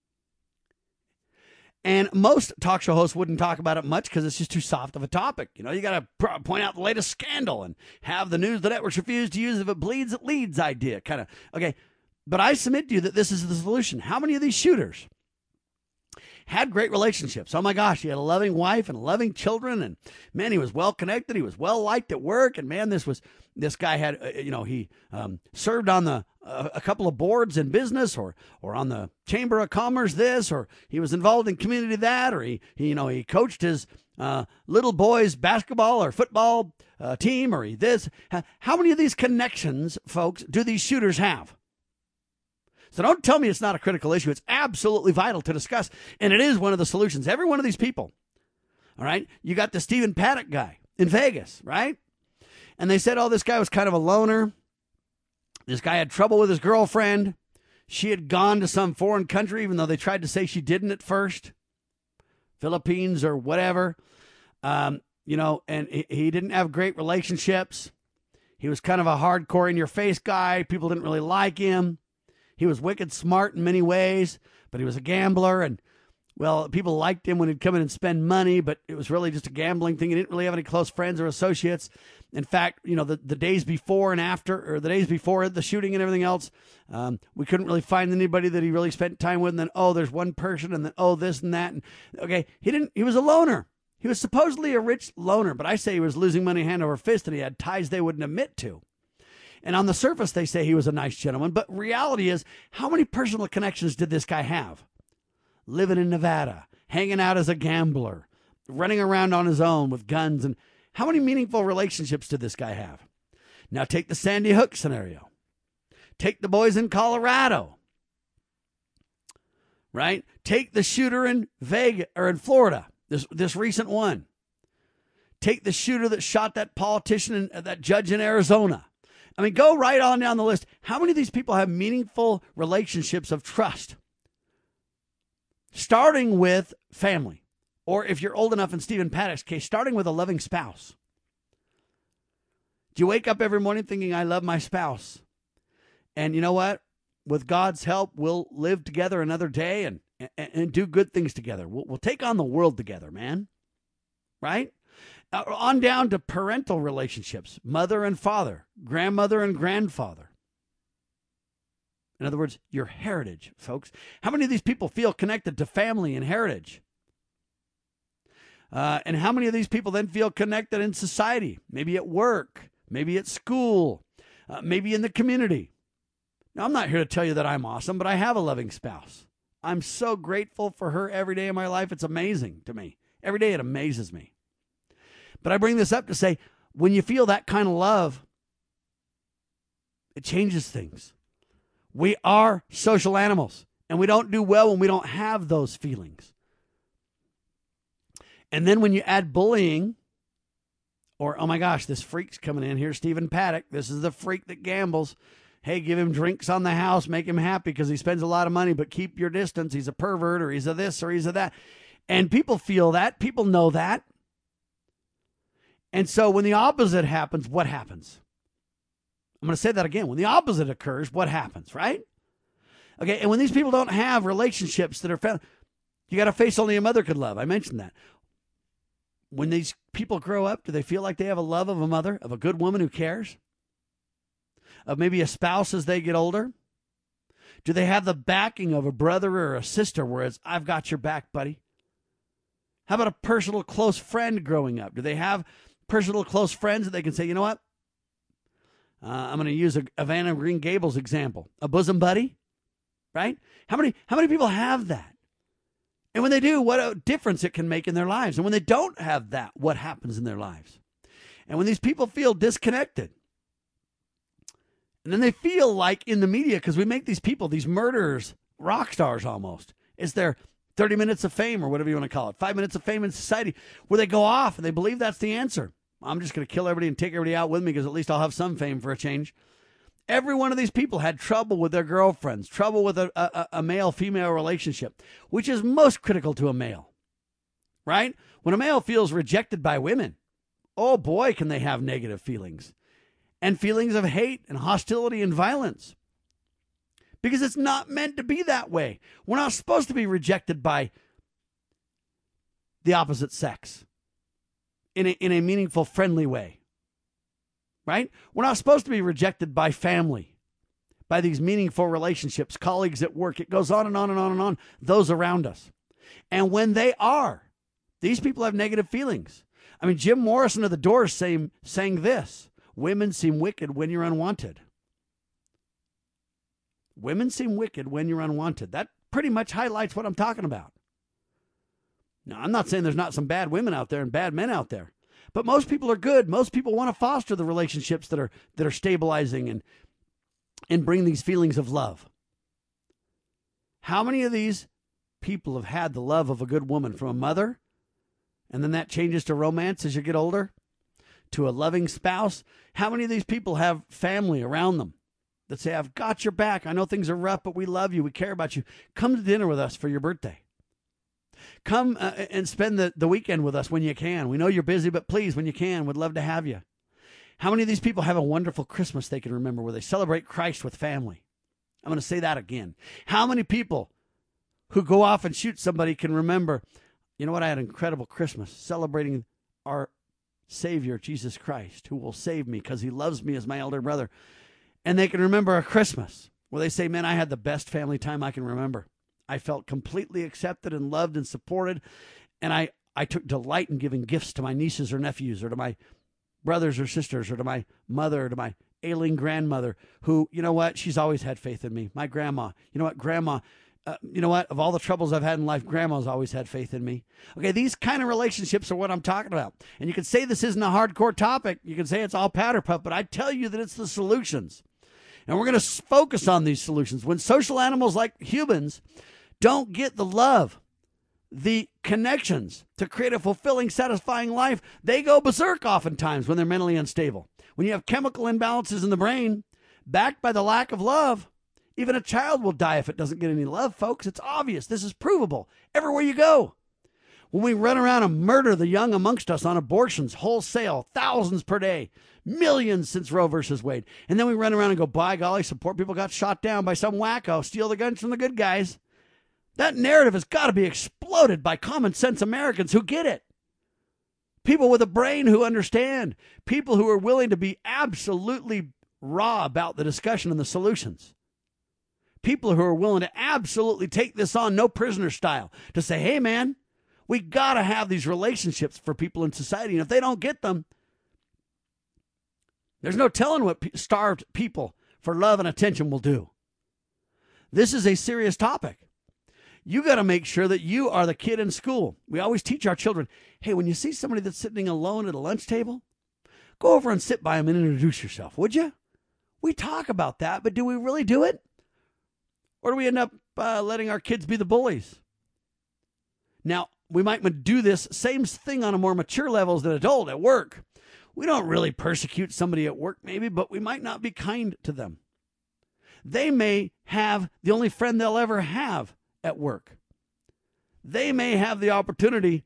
Speaker 2: And most talk show hosts wouldn't talk about it much because it's just too soft of a topic. You know, you got to point out the latest scandal and have the news the networks refuse to use. If it bleeds, it leads idea. Kind of, okay. But I submit to you that this is the solution. How many of these shooters had great relationships? Oh my gosh, he had a loving wife and loving children, and man, he was well connected. He was well liked at work, and man, this guy had, he served on a couple of boards in business, or on the Chamber of Commerce this, or he was involved in community that, or he coached his little boys basketball or football team, or he this. How many of these connections, folks, do these shooters have? So don't tell me it's not a critical issue. It's absolutely vital to discuss, and it is one of the solutions. Every one of these people, all right? You got the Stephen Paddock guy in Vegas, right? And they said, oh, this guy was kind of a loner. This guy had trouble with his girlfriend. She had gone to some foreign country, even though they tried to say she didn't at first, Philippines or whatever. And he didn't have great relationships. He was kind of a hardcore in-your-face guy. People didn't really like him. He was wicked smart in many ways, but he was a gambler, and, well, people liked him when he'd come in and spend money, but it was really just a gambling thing. He didn't really have any close friends or associates. In fact, the days before and after, or the days before the shooting and everything else, we couldn't really find anybody that he really spent time with, and then, oh, there's one person, and then, oh, this and that. And, okay, he was a loner. He was supposedly a rich loner, but I say he was losing money hand over fist, and he had ties they wouldn't admit to. And on the surface, they say he was a nice gentleman. But reality is, how many personal connections did this guy have? Living in Nevada, hanging out as a gambler, running around on his own with guns. And how many meaningful relationships did this guy have? Now take the Sandy Hook scenario. Take the boys in Colorado. Right? Take the shooter in Vegas or in Florida, this recent one. Take the shooter that shot that politician and that judge in Arizona. I mean, go right on down the list. How many of these people have meaningful relationships of trust? Starting with family. Or if you're old enough in Stephen Paddock's case, starting with a loving spouse. Do you wake up every morning thinking, I love my spouse? And you know what? With God's help, we'll live together another day and do good things together. We'll take on the world together, man. Right? On down to parental relationships, mother and father, grandmother and grandfather. In other words, your heritage, folks. How many of these people feel connected to family and heritage? And how many of these people then feel connected in society? Maybe at work, maybe at school, maybe in the community. Now, I'm not here to tell you that I'm awesome, but I have a loving spouse. I'm so grateful for her every day of my life. It's amazing to me. Every day it amazes me. But I bring this up to say, when you feel that kind of love, it changes things. We are social animals, and we don't do well when we don't have those feelings. And then when you add bullying, or, oh my gosh, this freak's coming in here, Stephen Paddock, this is the freak that gambles. Hey, give him drinks on the house, make him happy because he spends a lot of money, but keep your distance. He's a pervert, or he's a this, or he's a that. And people feel that. People know that. And so when the opposite happens, what happens? I'm going to say that again. When the opposite occurs, what happens, right? Okay, and when these people don't have relationships that are found, you got a face only a mother could love. I mentioned that. When these people grow up, do they feel like they have a love of a mother, of a good woman who cares? Of maybe a spouse as they get older? Do they have the backing of a brother or a sister where it's, I've got your back, buddy? How about a personal close friend growing up? Do they have personal close friends that they can say, you know what? I'm going to use a Van of Green Gables example. A bosom buddy, right? How many people have that? And when they do, what a difference it can make in their lives. And when they don't have that, what happens in their lives? And when these people feel disconnected, and then they feel like in the media, because we make these people, these murderers, rock stars almost. It's their 30 minutes of fame or whatever you want to call it, 5 minutes of fame in society, where they go off and they believe that's the answer. I'm just going to kill everybody and take everybody out with me because at least I'll have some fame for a change. Every one of these people had trouble with their girlfriends, trouble with a male-female relationship, which is most critical to a male, right? When a male feels rejected by women, oh boy, can they have negative feelings and feelings of hate and hostility and violence because it's not meant to be that way. We're not supposed to be rejected by the opposite sex in a meaningful, friendly way. Right? We're not supposed to be rejected by family, by these meaningful relationships, colleagues at work. It goes on and on and on and on, those around us. And when they are, these people have negative feelings. I mean, Jim Morrison of the Doors sang this, women seem wicked when you're unwanted. Women seem wicked when you're unwanted. That pretty much highlights what I'm talking about. Now, I'm not saying there's not some bad women out there and bad men out there. But most people are good. Most people want to foster the relationships that are stabilizing and bring these feelings of love. How many of these people have had the love of a good woman from a mother, and then that changes to romance as you get older, to a loving spouse? How many of these people have family around them that say, I've got your back. I know things are rough, but we love you. We care about you. Come to dinner with us for your birthday. Come and spend the weekend with us when you can. We know you're busy, but please, when you can, we'd love to have you. How many of these people have a wonderful Christmas they can remember where they celebrate Christ with family? I'm going to say that again. How many people who go off and shoot somebody can remember, you know what, I had an incredible Christmas celebrating our Savior, Jesus Christ, who will save me because he loves me as my elder brother. And they can remember a Christmas where they say, man, I had the best family time I can remember. I felt completely accepted and loved and supported, and I took delight in giving gifts to my nieces or nephews or to my brothers or sisters or to my mother or to my ailing grandmother who, you know what, she's always had faith in me. My grandma, you know what, grandma, you know what, of all the troubles I've had in life, grandma's always had faith in me. Okay, these kind of relationships are what I'm talking about. And you can say this isn't a hardcore topic. You can say it's all powder puff, but I tell you that it's the solutions. And we're going to focus on these solutions. When social animals like humans don't get the love, the connections to create a fulfilling, satisfying life, they go berserk oftentimes when they're mentally unstable. When you have chemical imbalances in the brain, backed by the lack of love, even a child will die if it doesn't get any love, folks. It's obvious. This is provable everywhere you go. When we run around and murder the young amongst us on abortions, wholesale, thousands per day, millions since Roe versus Wade, and then we run around and go, by golly, some poor people got shot down by some wacko, steal the guns from the good guys. That narrative has got to be exploded by common sense Americans who get it. People with a brain who understand. People who are willing to be absolutely raw about the discussion and the solutions. people who are willing to absolutely take this on, no prisoner style, to say, hey, man, we got to have these relationships for people in society. And if they don't get them, there's no telling what starved people for love and attention will do. This is a serious topic. You got to make sure that you are the kid in school. We always teach our children, hey, when you see somebody that's sitting alone at a lunch table, go over and sit by them and introduce yourself, would you? We talk about that, but do we really do it? Or do we end up letting our kids be the bullies? Now, we might do this same thing on a more mature level as an adult at work. We don't really persecute somebody at work maybe, but we might not be kind to them. They may have the only friend they'll ever have at work. They may have the opportunity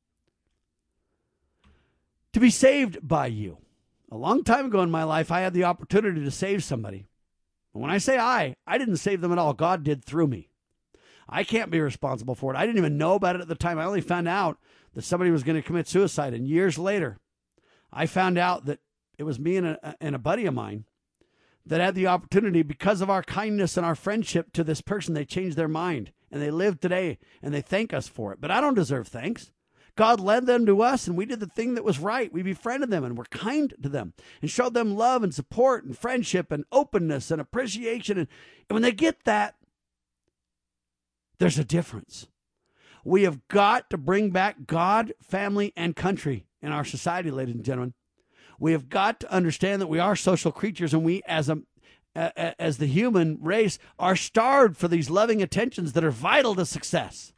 Speaker 2: to be saved by you. A long time ago in my life, I had the opportunity to save somebody. And when I say I didn't save them at all. God did through me. I can't be responsible for it. I didn't even know about it at the time. I only found out that somebody was going to commit suicide. And years later, I found out that it was me and a buddy of mine that had the opportunity, because of our kindness and our friendship to this person, they changed their mind. And they live today, and they thank us for it. But I don't deserve thanks. God led them to us, and we did the thing that was right. We befriended them, and were kind to them, and showed them love and support and friendship and openness and appreciation. And when they get that, there's a difference. We have got to bring back God, family, and country in our society, ladies and gentlemen. We have got to understand that we are social creatures, and we, as the human race, are starved for these loving attentions that are vital to success.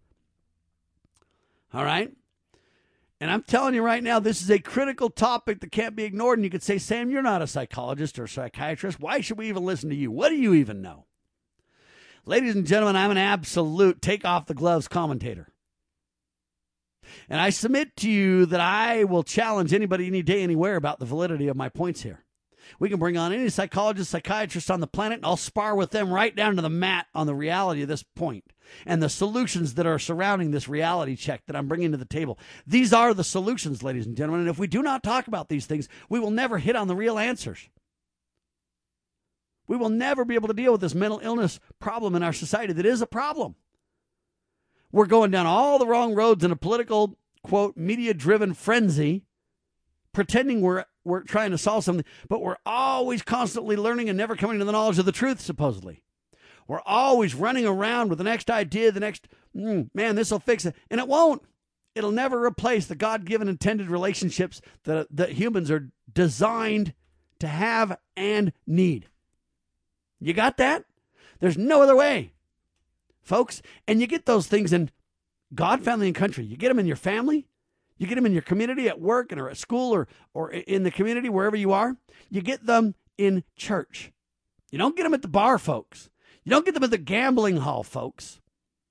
Speaker 2: All right? And I'm telling you right now, this is a critical topic that can't be ignored. And you could say, Sam, you're not a psychologist or a psychiatrist. Why should we even listen to you? What do you even know? Ladies and gentlemen, I'm an absolute take-off-the-gloves commentator. And I submit to you that I will challenge anybody any day, anywhere about the validity of my points here. We can bring on any psychologist, psychiatrist on the planet, and I'll spar with them right down to the mat on the reality of this point and the solutions that are surrounding this reality check that I'm bringing to the table. These are the solutions, ladies and gentlemen, and if we do not talk about these things, we will never hit on the real answers. We will never be able to deal with this mental illness problem in our society that is a problem. We're going down all the wrong roads in a political, quote, media-driven frenzy, pretending we're trying to solve something, but we're always constantly learning and never coming to the knowledge of the truth, supposedly. We're always running around with the next idea, the next, man, this will fix it. And it won't. It'll never replace the God-given intended relationships that humans are designed to have and need. You got that? There's no other way, folks. And you get those things in God, family, and country. You get them in your family. You get them in your community, at work, or at school, or in the community, wherever you are. You get them in church. You don't get them at the bar, folks. You don't get them at the gambling hall, folks.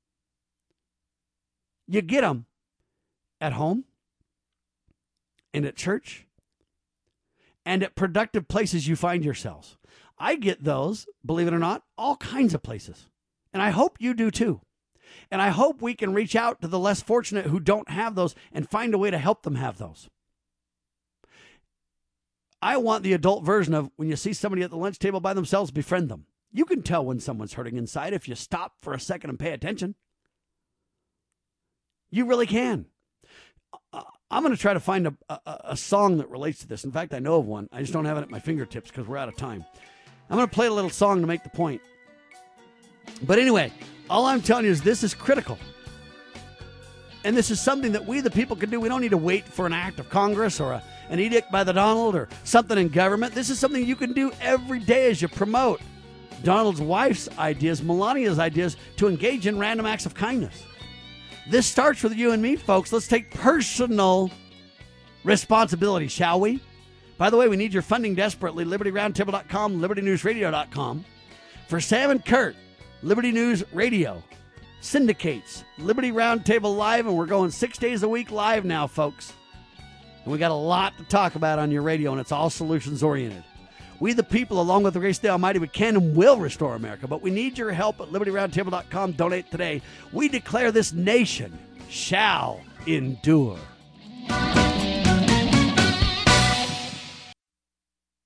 Speaker 2: You get them at home and at church and at productive places you find yourselves. I get those, believe it or not, all kinds of places. And I hope you do too. And I hope we can reach out to the less fortunate who don't have those and find a way to help them have those. I want the adult version of when you see somebody at the lunch table by themselves, befriend them. You can tell when someone's hurting inside if you stop for a second and pay attention. You really can. I'm going to try to find a song that relates to this. In fact, I know of one. I just don't have it at my fingertips because we're out of time. I'm going to play a little song to make the point. But anyway, all I'm telling you is this is critical. And this is something that we, the people, can do. We don't need to wait for an act of Congress or an edict by the Donald or something in government. This is something you can do every day as you promote Donald's wife's ideas, Melania's ideas, to engage in random acts of kindness. This starts with you and me, folks. Let's take personal responsibility, shall we? By the way, we need your funding desperately. LibertyRoundtable.com, LibertyNewsRadio.com. For Sam and Kurt, Liberty News Radio syndicates Liberty Roundtable Live, and we're going 6 days a week live now, folks. And we got a lot to talk about on your radio, and it's all solutions-oriented. We, the people, along with the grace of the Almighty, we can and will restore America, but we need your help at LibertyRoundtable.com. Donate today. We declare this nation shall endure.